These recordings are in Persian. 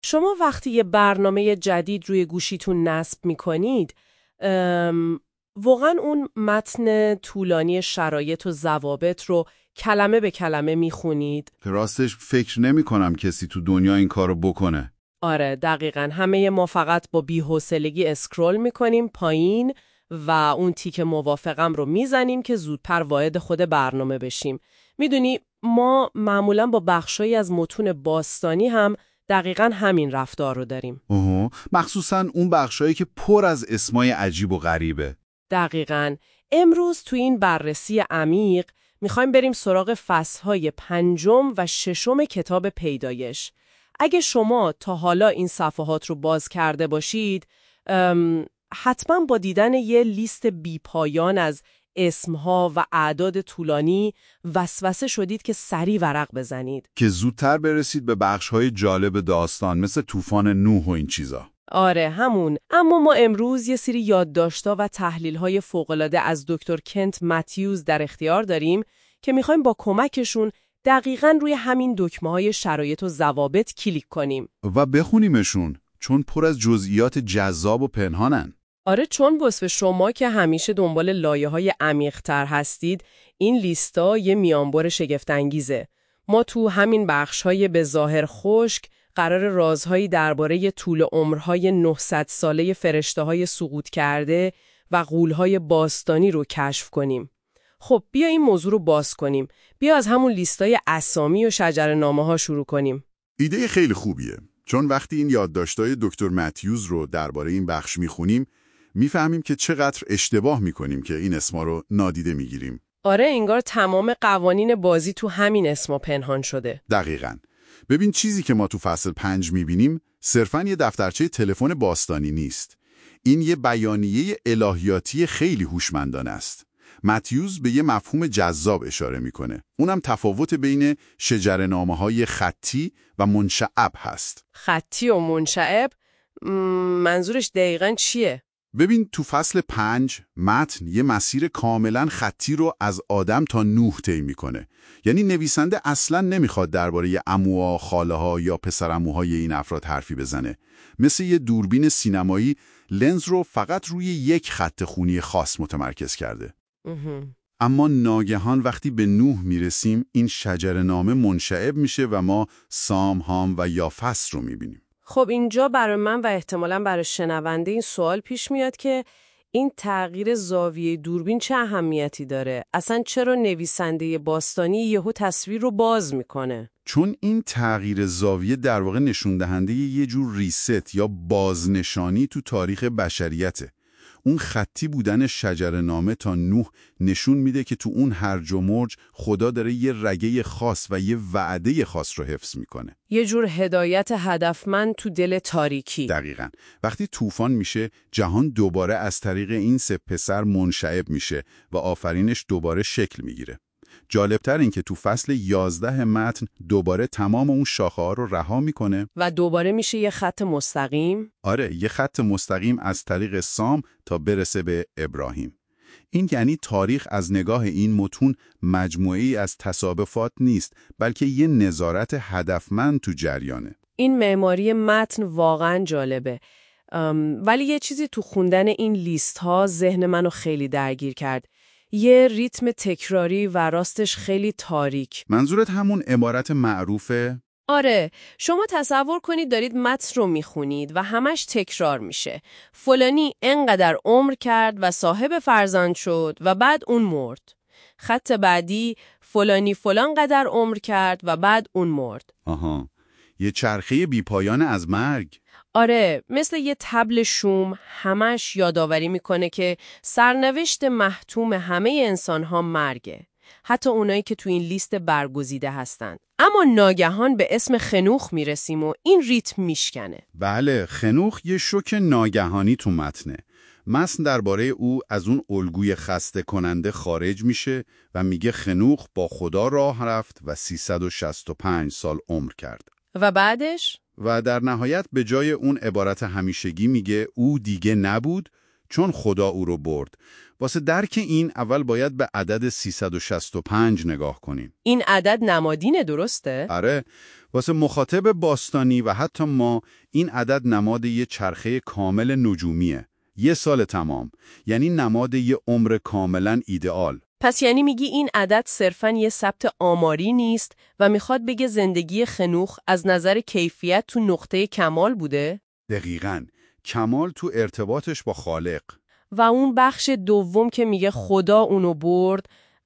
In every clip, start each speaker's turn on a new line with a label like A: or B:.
A: شما وقتی یه برنامه جدید روی گوشیتون نصب می‌کنید، واقعاً اون متن طولانی شرایط و ضوابط رو کلمه به کلمه می‌خونید؟
B: راستش فکر نمی کنم کسی تو دنیا این کارو بکنه.
A: آره دقیقاً. همه ما فقط با بی‌حوصلگی اسکرول می‌کنیم پایین و اون تیک موافقم رو میزنیم که زودتر وارد خود برنامه بشیم. میدونی ما معمولاً با بخشایی از متون باستانی هم دقیقاً همین رفتار رو داریم.
B: مخصوصاً اون بخشایی که پر از اسمای عجیب و غریبه.
A: دقیقاً. امروز تو این بررسی عمیق میخوایم بریم سراغ فصلهای 5 و 6 کتاب پیدایش. اگه شما تا حالا این صفحات رو باز کرده باشید، حتما با دیدن یه لیست بیپایان از اسمها و اعداد طولانی وسوسه شدید که سریع ورق بزنید.
B: که زودتر برسید به بخش‌های جالب داستان مثل طوفان نوح و این چیزا.
A: آره همون. اما ما امروز یه سری یادداشت‌ها و تحلیل‌های فوق‌العاده از دکتر کنت متیوز در اختیار داریم که می‌خوایم با کمکشون دقیقاً روی همین دکمه‌های شرایط و ضوابط کلیک کنیم.
B: و بخونیمشون، چون پر از جزئیات جذاب و پنهانن.
A: آره، چون واسه شما که همیشه دنبال لایه‌های عمیق‌تر هستید، این لیستا یه میانبر شگفت‌انگیزه. ما تو همین بخش‌های به ظاهر خشک قرار رازهایی درباره طول عمرهای 900 ساله فرشته‌های سقوط کرده و غول‌های باستانی رو کشف کنیم. خب بیا این موضوع رو باز کنیم. بیا از همون لیستای اسامی و شجره‌نامه‌ها شروع کنیم.
B: ایده خیلی خوبیه، چون وقتی این یادداشت‌های دکتر متیوز رو درباره این بخش می‌خونیم، می‌فهمیم که چقدر اشتباه می‌کنیم که این اسما رو نادیده می‌گیریم.
A: آره، انگار تمام قوانین بازی تو همین اسما پنهان شده.
B: دقیقاً. ببین چیزی که ما تو فصل 5 می‌بینیم، صرفاً یه دفترچه تلفن باستانی نیست. این یه بیانیه الهیاتی خیلی هوشمندانه است. متیوز به یه مفهوم جذاب اشاره میکنه. اونم تفاوت بین شجره‌نامه‌های خطی و منشعب هست.
A: خطی و منشعب؟ منظورش دقیقاً چیه؟
B: ببین تو فصل 5 متن یه مسیر کاملا خطی رو از آدم تا نوح طی میکنه. یعنی نویسنده اصلاً نمیخواد درباره عموها، خاله‌ها یا پسرعموهای این افراد حرفی بزنه. مثل یه دوربین سینمایی لنز رو فقط روی یک خط خونی خاص متمرکز کرده. اما ناگهان وقتی به نوح میرسیم این شجره‌نامه منشعب میشه و ما سام، هام و یافس رو میبینیم.
A: خب اینجا برای من و احتمالاً برای شنونده این سوال پیش میاد که این تغییر زاویه دوربین چه اهمیتی داره؟ اصلا چرا نویسنده باستانی یهو تصویر رو باز میکنه؟
B: چون این تغییر زاویه در واقع نشون دهنده یه جور ریست یا بازنشانی تو تاریخ بشریته. اون خطی بودن شجره‌نامه تا نوح نشون میده که تو اون هرج و مرج خدا داره یه رگه خاص و یه وعده خاص رو حفظ میکنه.
A: یه جور هدایت هدفمند تو دل تاریکی.
B: دقیقاً. وقتی طوفان میشه جهان دوباره از طریق این سه پسر منشعب میشه و آفرینش دوباره شکل میگیره. جالبتر این که تو فصل 11 متن دوباره تمام اون شاخه ها رو رها میکنه
A: و دوباره میشه یه خط مستقیم.
B: آره، یه خط مستقیم از طریق سام تا برسه به ابراهیم. این یعنی تاریخ از نگاه این متون مجموعه‌ای از تصادفات نیست، بلکه یه نظارت هدفمند تو جریانه.
A: این معماری متن واقعا جالبه. ولی یه چیزی تو خوندن این لیست ها ذهن منو خیلی درگیر کرد. یه ریتم تکراری و راستش خیلی تاریک.
B: منظورت همون عبارت معروفه؟
A: آره، شما تصور کنید دارید متن رو میخونید و همش تکرار میشه. فلانی انقدر عمر کرد و صاحب فرزند شد و بعد اون مرد. خط بعدی فلانی فلان قدر عمر کرد و بعد اون مرد.
B: آها، یه چرخه بیپایان از مرگ.
A: آره، مثل یه طبل شوم همش یادآوری میکنه که سرنوشت محتوم همه انسان‌ها مرگه. حتی اونایی که تو این لیست برگزیده هستند. اما ناگهان به اسم خنوخ میرسیم و این ریتم میشکنه.
B: بله، خنوخ یه شوک ناگهانی تو متنه. متن درباره او از اون الگوی خسته کننده خارج میشه و میگه خنوخ با خدا راه رفت و 365 سال عمر کرد.
A: و بعدش؟
B: و در نهایت به جای اون عبارت همیشگی میگه او دیگه نبود، چون خدا او رو برد. واسه درک این اول باید به عدد 365 نگاه کنیم.
A: این عدد نمادینه، درسته؟
B: آره، واسه مخاطب باستانی و حتی ما این عدد نماد یه چرخه کامل نجومیه. 1 سال تمام، یعنی نماد یه عمر کاملا ایدئال.
A: پس یعنی میگی این عدد صرفاً یه ثبت آماری نیست و میخواد بگه زندگی خنوخ از نظر کیفیت تو نقطه کمال بوده؟
B: دقیقاً، کمال تو ارتباطش با خالق.
A: و اون بخش دوم که میگه خدا اونو برد،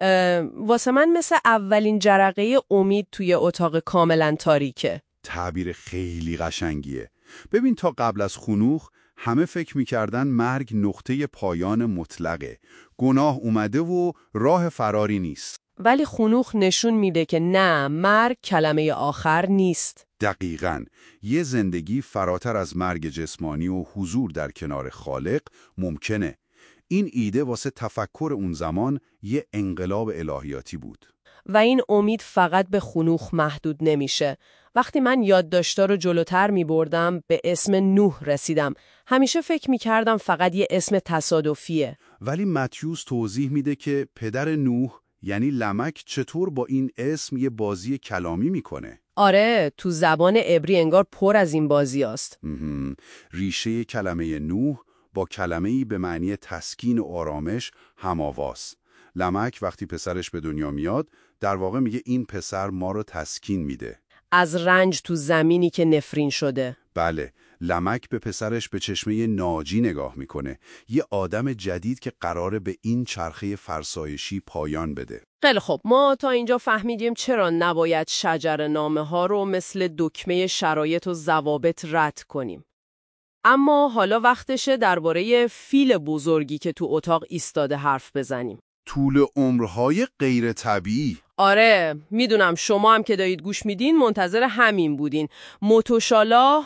A: واسه من مثل اولین جرقه امید توی اتاق کاملا تاریکه.
B: تعبیر خیلی قشنگیه. ببین، تا قبل از خنوخ همه فکر میکردن مرگ نقطه پایان مطلقه. گناه اومده و راه فراری نیست.
A: ولی خنوخ نشون میده که نه، مرگ کلمه آخر نیست.
B: دقیقاً، یه زندگی فراتر از مرگ جسمانی و حضور در کنار خالق ممکنه. این ایده واسه تفکر اون زمان یه انقلاب الهیاتی بود.
A: و این امید فقط به خنوخ محدود نمیشه. وقتی من یادداشتا رو جلوتر می بردم به اسم نوح رسیدم. همیشه فکر می کردم فقط یه اسم تصادفیه.
B: ولی متیوس توضیح میده که پدر نوح یعنی لمک چطور با این اسم یه بازی کلامی میکنه.
A: آره، تو زبان عبری انگار پر از این بازی است.
B: ریشه کلمه نوح با کلمه‌ای به معنی تسکین و آرامش هم‌آواست. لمک وقتی پسرش به دنیا میاد، در واقع میگه این پسر ما رو تسکین میده.
A: از رنج تو زمینی که نفرین شده.
B: بله، لمک به پسرش به چشمه ناجی نگاه میکنه. یه آدم جدید که قراره به این چرخه فرسایشی پایان بده.
A: خیلی خب، ما تا اینجا فهمیدیم چرا نباید شجره‌نامه ها رو مثل دکمه شرایط و ضوابط رد کنیم. اما حالا وقتشه درباره فیل بزرگی که تو اتاق ایستاده حرف بزنیم.
B: طول عمرهای غیر طبیعی.
A: آره، میدونم شما هم که دارید گوش میدین منتظر همین بودین. متوشالا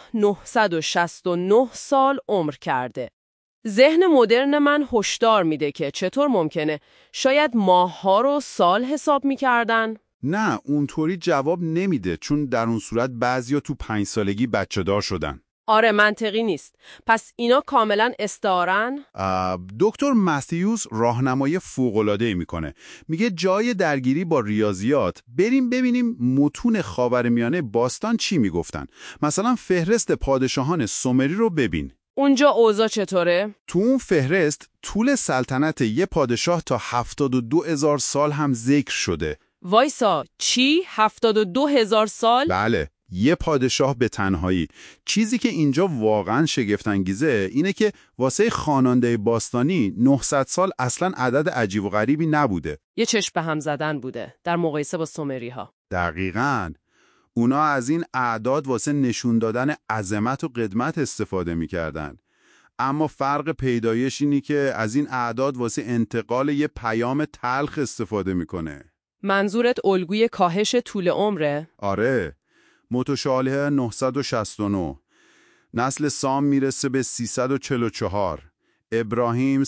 A: 969 سال عمر کرده. ذهن مدرن من هشدار میده که چطور ممکنه؟ شاید ماه‌ها رو سال حساب میکردن؟
B: نه، اونطوری جواب نمیده، چون در اون صورت بعضیا تو 5 سالگی بچه دار شدن.
A: آره، منطقی نیست. پس اینا کاملا استعارن؟
B: دکتر متیوس راهنمایی فوق‌العاده‌ای میکنه. میگه جای درگیری با ریاضیات بریم ببینیم متون خاورمیانه باستان چی میگفتن. مثلا فهرست پادشاهان سومری رو ببین.
A: اونجا اوضاع چطوره؟
B: تو اون فهرست طول سلطنت یه پادشاه تا 72,000 سال هم ذکر شده.
A: وایسا، چی؟ 72,000 سال؟
B: بله، یه پادشاه به تنهایی. چیزی که اینجا واقعا شگفت‌انگیزه اینه که واسه خواننده باستانی 900 سال اصلا عدد عجیب و غریبی نبوده.
A: یه چشم به هم زدن بوده در مقایسه با سومری ها.
B: دقیقاً. اونا از این اعداد واسه نشون دادن عظمت و قدمت استفاده می‌کردن. اما فرق پیدایش اینی که از این اعداد واسه انتقال یه پیام تلخ استفاده می‌کنه.
A: منظورت الگوی کاهش طول عمره؟
B: آره. متشالح 969، نسل سام میرسه به 344، ابراهیم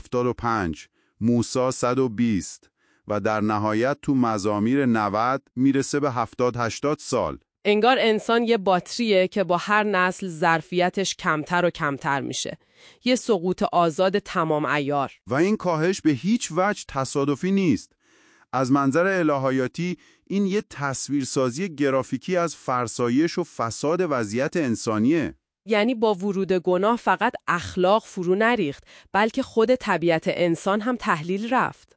B: 175، موسی 120 و در نهایت تو مزامیر 90 میرسه به 70-80 سال.
A: انگار انسان یه باتریه که با هر نسل ظرفیتش کمتر و کمتر میشه. یه سقوط آزاد تمام عیار.
B: و این کاهش به هیچ وجه تصادفی نیست. از منظر الهیاتی این یه تصویرسازی گرافیکی از فرسایش و فساد وضعیت انسانیه.
A: یعنی با ورود گناه فقط اخلاق فرو نریخت، بلکه خود طبیعت انسان هم تحلیل رفت.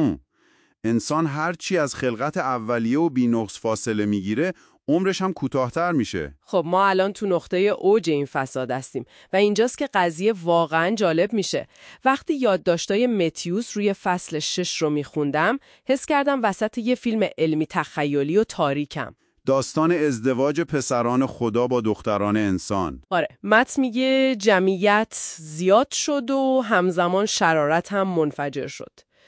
B: انسان هرچی از خلقت اولیه و بی‌نقص فاصله میگیره، عمرش هم کوتاه‌تر میشه.
A: خب ما الان تو نقطه اوج این فساد هستیم و اینجاست که قضیه واقعا جالب میشه. وقتی یادداشتای متیوس روی فصل 6 رو میخوندم، حس کردم وسط یه فیلم علمی تخیلی و تاریکم.
B: داستان ازدواج پسران خدا با دختران انسان.
A: آره، متن میگه جمعیت زیاد شد و همزمان شرارت هم منفجر شد.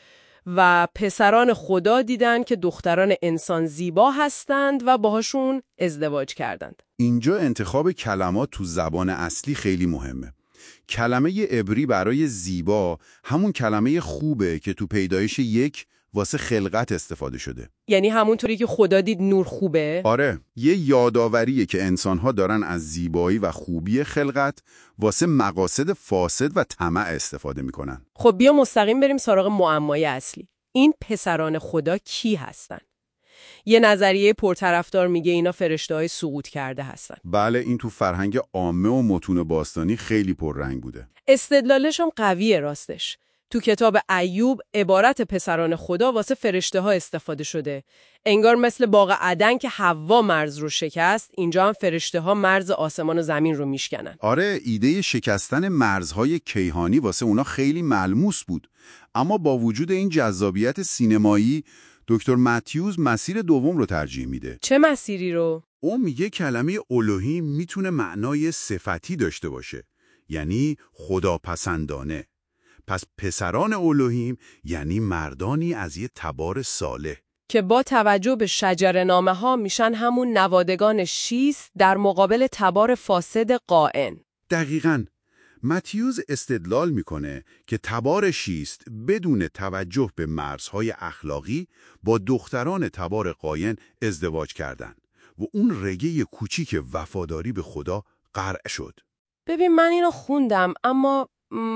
A: و پسران خدا دیدن که دختران انسان زیبا هستند و باهاشون ازدواج کردند.
B: اینجا انتخاب کلمات تو زبان اصلی خیلی مهمه. کلمه عبری برای زیبا همون کلمه خوبه که تو پیدایش 1 واسه خلقت استفاده شده.
A: یعنی همونطوری که خدا دید نور خوبه؟
B: آره، یه یاداوریه که انسان‌ها دارن از زیبایی و خوبی خلقت واسه مقاصد فاسد و طمع استفاده میکنن.
A: خب بیا مستقیم بریم سراغ معمای اصلی. این پسران خدا کی هستن؟ یه نظریه پرطرفدار میگه اینا فرشته‌های سقوط کرده هستن.
B: بله، این تو فرهنگ عامه و متون باستانی خیلی پررنگ بوده.
A: استدلالش هم قویه راستش. تو کتاب ایوب عبارت پسران خدا واسه فرشته‌ها استفاده شده. انگار مثل باغ عدن که حوا مرز رو شکست، اینجا هم فرشته‌ها مرز آسمان و زمین رو میشکنن.
B: آره، ایده شکستن مرزهای کیهانی واسه اونا خیلی ملموس بود. اما با وجود این جذابیت سینمایی، دکتر متیوز مسیر دوم رو ترجیح میده.
A: چه مسیری رو؟
B: اون میگه کلمه الوهیم میتونه معنای صفتی داشته باشه، یعنی خداپسندانه. پس پسران الوهیم یعنی مردانی از یه تبار صالح
A: که با توجه به شجره‌نامه ها میشن همون نوادگان شیس در مقابل تبار فاسد قائن.
B: دقیقاً. متیوز استدلال میکنه که تبار شیست بدون توجه به مرزهای اخلاقی با دختران تبار قاین ازدواج کردن و اون رگه کوچیک وفاداری به خدا قرع شد.
A: ببین من اینو خوندم اما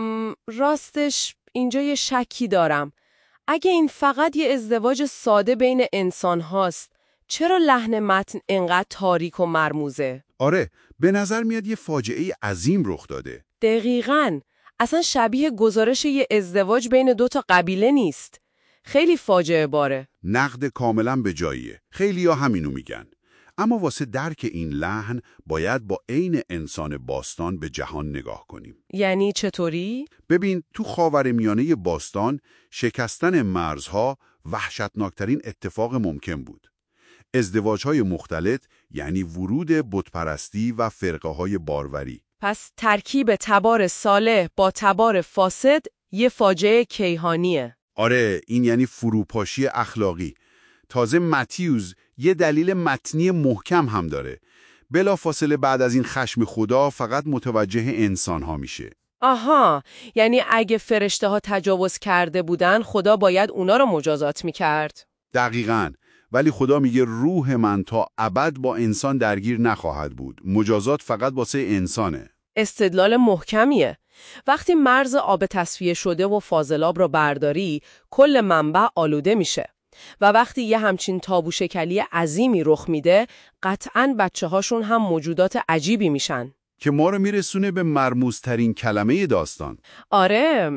A: راستش اینجا یه شکی دارم. اگه این فقط یه ازدواج ساده بین انسان هاست، چرا لحن متن انقدر تاریک و مرموزه؟
B: آره، به نظر میاد یه فاجعه عظیم رخ داده.
A: دقیقاً. اصلا شبیه گزارش یه ازدواج بین 2 تا قبیله نیست. خیلی فاجعه باره.
B: نقد کاملا به جاییه. خیلیا همینو میگن. اما واسه درک این لحن باید با عین انسان باستان به جهان نگاه کنیم.
A: یعنی چطوری؟
B: ببین، تو خاورمیانه باستان شکستن مرزها وحشتناکترین اتفاق ممکن بود. ازدواج‌های مختلط یعنی ورود بتپرستی و فرقه‌های باروری.
A: پس ترکیب تبار صالح با تبار فاسد یه فاجعه کیهانیه.
B: آره، این یعنی فروپاشی اخلاقی. تازه متیوز یه دلیل متنی محکم هم داره. بلافاصله بعد از این خشم خدا فقط متوجه انسان‌ها میشه.
A: آها، یعنی اگه فرشته‌ها تجاوز کرده بودن خدا باید اونا رو مجازات میکرد.
B: دقیقاً. ولی خدا میگه روح من تا ابد با انسان درگیر نخواهد بود. مجازات فقط واسه انسانه.
A: استدلال محکمیه. وقتی مرز آب تصفیه شده و فاضلاب رو برداری، کل منبع آلوده میشه. و وقتی یه همچین تابو شکلی عظیمی رخ میده، قطعاً بچه‌هاشون هم موجودات عجیبی میشن.
B: که ما رو میرسونه به مرموزترین کلمه داستان.
A: آره،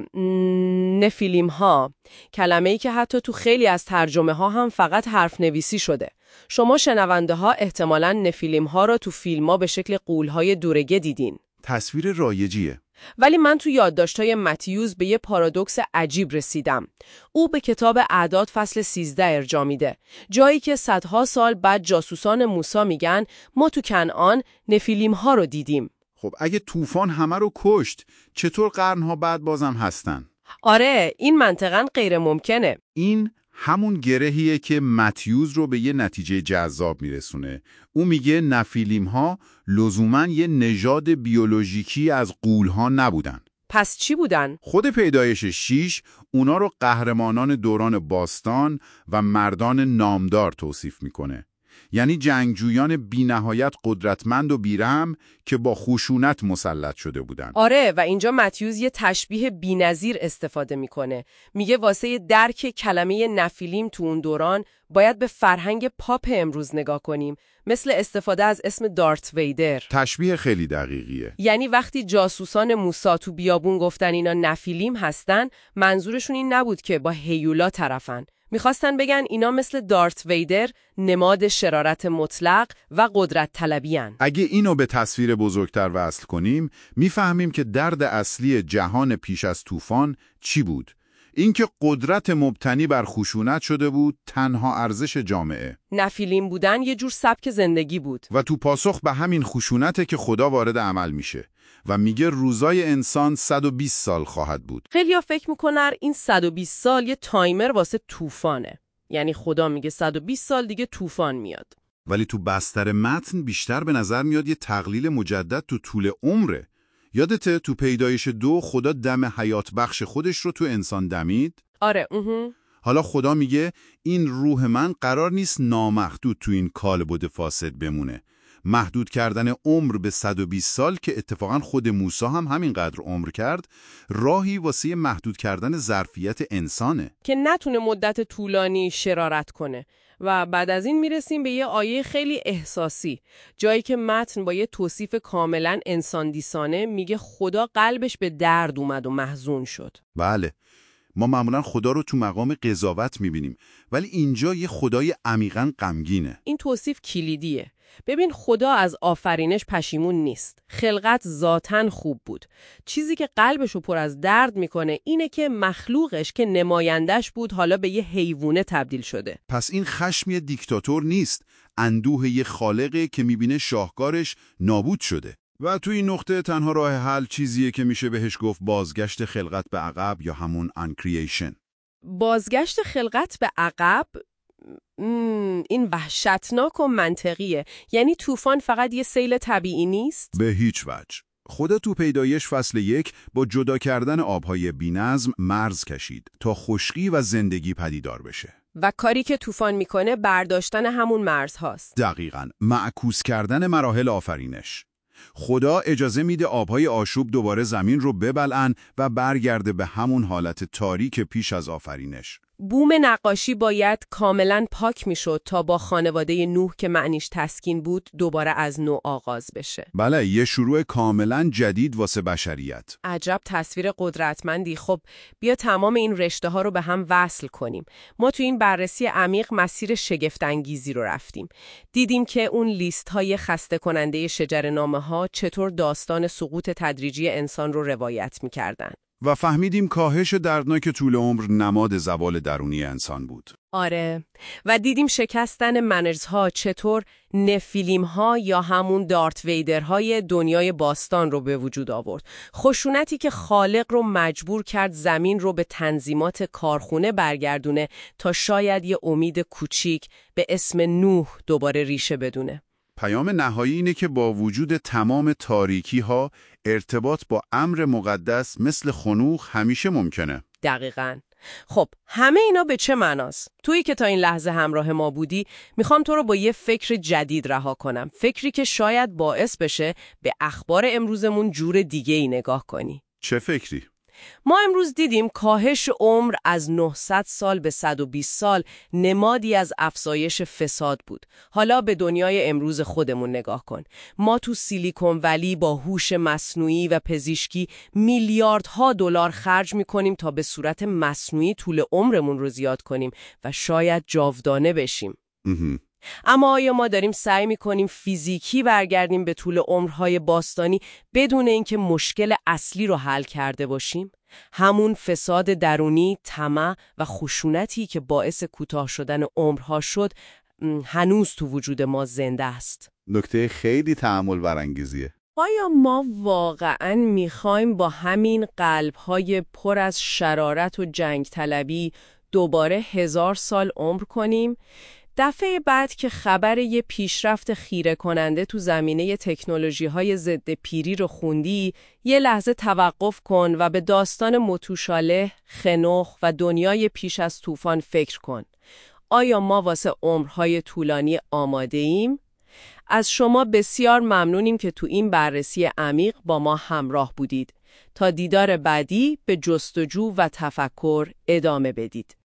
A: نفیلیم ها. کلمه‌ای که حتی تو خیلی از ترجمه ها هم فقط حرف نویسی شده. شما شنونده ها احتمالاً نفیلیم ها رو تو فیلم ها به شکل غول‌های دورگه دیدین.
B: تصویر رایجیه.
A: ولی من تو یادداشت‌های متیوز به یه پارادوکس عجیب رسیدم. او به کتاب اعداد فصل 13 ارجاع میده. جایی که صدها سال بعد جاسوسان موسی میگن ما تو کنعان نفیلیم ها رو دیدیم.
B: خب اگه طوفان همه رو کشت، چطور قرنها بعد بازم هستن؟
A: آره، این منطقاً غیر ممکنه.
B: این همون گرهیه که متیوز رو به یه نتیجه جذاب میرسونه. او میگه نفیلیم ها لزوماً یه نژاد بیولوژیکی از غول‌ها نبودن.
A: پس چی بودن؟
B: خود پیدایش 6 اونا رو قهرمانان دوران باستان و مردان نامدار توصیف میکنه. یعنی جنگجویان بی‌نهایت قدرتمند و بیرحم که با خشونت مسلط شده بودن.
A: آره، و اینجا متیوز یه تشبیه بی‌نظیر استفاده میکنه. میگه واسه درک کلمه نفیلیم تو اون دوران باید به فرهنگ پاپ امروز نگاه کنیم، مثل استفاده از اسم دارت ویدر.
B: تشبیه خیلی دقیقیه.
A: یعنی وقتی جاسوسان موسی تو بیابون گفتن اینا نفیلیم هستن، منظورشون این نبود که با هیولا طرفن. میخواستن بگن اینا مثل دارت ویدر نماد شرارت مطلق و قدرت طلبی‌ان.
B: اگه اینو به تصویر بزرگتر وصل کنیم، میفهمیم که درد اصلی جهان پیش از طوفان چی بود. اینکه قدرت مبتنی بر خشونت شده بود تنها ارزش جامعه.
A: نفیلیم بودن یه جور سبک زندگی بود.
B: و تو پاسخ به همین خشونته که خدا وارد عمل میشه و میگه روزای انسان 120 سال خواهد بود.
A: خیلی‌ها فکر میکنن این 120 سال یه تایمر واسه طوفانه. یعنی خدا میگه 120 سال دیگه طوفان میاد.
B: ولی تو بستر متن بیشتر به نظر میاد یه تقلیل مجدد تو طول عمره. یادته تو پیدایش 2 خدا دم حیات بخش خودش رو تو انسان دمید؟
A: آره،
B: حالا خدا میگه این روح من قرار نیست نامحدود تو این کالبد فاسد بمونه. محدود کردن عمر به 120 سال که اتفاقا خود موسی هم همینقدر عمر کرد، راهی واسه محدود کردن ظرفیت انسانه
A: که نتونه مدت طولانی شرارت کنه. و بعد از این میرسیم به یه آیه خیلی احساسی، جایی که متن با یه توصیف کاملا انسان دیسانه میگه خدا قلبش به درد اومد و محزون شد.
B: بله، ما معمولا خدا رو تو مقام قضاوت میبینیم، ولی اینجا یه خدای عمیقاً غمگینه.
A: این توصیف کلیدیه. ببین، خدا از آفرینش پشیمون نیست. خلقت ذاتاً خوب بود. چیزی که قلبشو پر از درد میکنه اینه که مخلوقش که نمایندش بود حالا به یه حیوانه تبدیل شده.
B: پس این خشم یه دیکتاتور نیست، اندوه یه خالقه که میبینه شاهکارش نابود شده. و تو این نقطه تنها راه حل چیزیه که میشه بهش گفت بازگشت خلقت به عقب یا همون انکرییشن.
A: بازگشت خلقت به عقب؟ این وحشتناک و منطقیه. یعنی طوفان فقط یه سیل طبیعی نیست؟
B: به هیچ وجه. خدا تو پیدایش فصل 1 با جدا کردن آبهای بی‌نظم مرز کشید تا خشکی و زندگی پدیدار بشه.
A: و کاری که طوفان میکنه برداشتن همون مرزهاست.
B: دقیقاً، معکوس کردن مراحل آفرینش. خدا اجازه میده آبهای آشوب دوباره زمین رو ببلعن و برگرده به همون حالت تاریک پیش از آفرینش.
A: بوم نقاشی باید کاملا پاک میشد تا با خانواده نوح که معنیش تسکین بود دوباره از نو آغاز بشه.
B: بله، یه شروع کاملا جدید واسه بشریت.
A: عجب تصویر قدرتمندی. خب بیا تمام این رشته ها رو به هم وصل کنیم. ما تو این بررسی عمیق مسیر شگفت‌انگیزی رو رفتیم. دیدیم که اون لیست های خسته کننده شجره‌نامه ها چطور داستان سقوط تدریجی انسان رو روایت می‌کردن.
B: و فهمیدیم کاهش دردناک طول عمر نماد زوال درونی انسان بود.
A: آره. و دیدیم شکستن منرزها چطور نفیلیم‌ها یا همون دارت ویدرهای دنیای باستان رو به وجود آورد. خشونتی که خالق رو مجبور کرد زمین رو به تنظیمات کارخونه برگردونه تا شاید یه امید کوچیک به اسم نوح دوباره ریشه بدونه.
B: پیام نهایی اینه که با وجود تمام تاریکی‌ها ارتباط با امر مقدس مثل خنوخ همیشه ممکنه.
A: دقیقاً. خب همه اینا به چه معناست؟ تویی که تا این لحظه همراه ما بودی، میخوام تو رو با یه فکر جدید رها کنم. فکری که شاید باعث بشه به اخبار امروزمون جور دیگه‌ای نگاه کنی.
B: چه فکری؟
A: ما امروز دیدیم کاهش عمر از 900 سال به 120 سال نمادی از افزایش فساد بود. حالا به دنیای امروز خودمون نگاه کن. ما تو سیلیکون ولی با هوش مصنوعی و پزشکی میلیاردها دلار خرج میکنیم تا به صورت مصنوعی طول عمرمون رو زیاد کنیم و شاید جاودانه بشیم. اما آیا ما داریم سعی می‌کنیم فیزیکی برگردیم به طول عمرهای باستانی بدون اینکه مشکل اصلی رو حل کرده باشیم؟ همون فساد درونی، طمع و خشونتی که باعث کوتاه شدن عمرها شد هنوز تو وجود ما زنده است.
B: نکته خیلی تأمل برانگیزیه.
A: آیا ما واقعاً می‌خوایم با همین قلب‌های پر از شرارت و جنگ طلبی دوباره 1000 سال عمر کنیم؟ دفعه بعد که خبر یه پیشرفت خیره کننده تو زمینه تکنولوژی‌های ضد پیری رو خوندی، یه لحظه توقف کن و به داستان متوشالح، خنوخ و دنیای پیش از طوفان فکر کن. آیا ما واسه عمرهای طولانی آماده ایم؟ از شما بسیار ممنونیم که تو این بررسی عمیق با ما همراه بودید. تا دیدار بعدی به جستجو و تفکر ادامه بدید.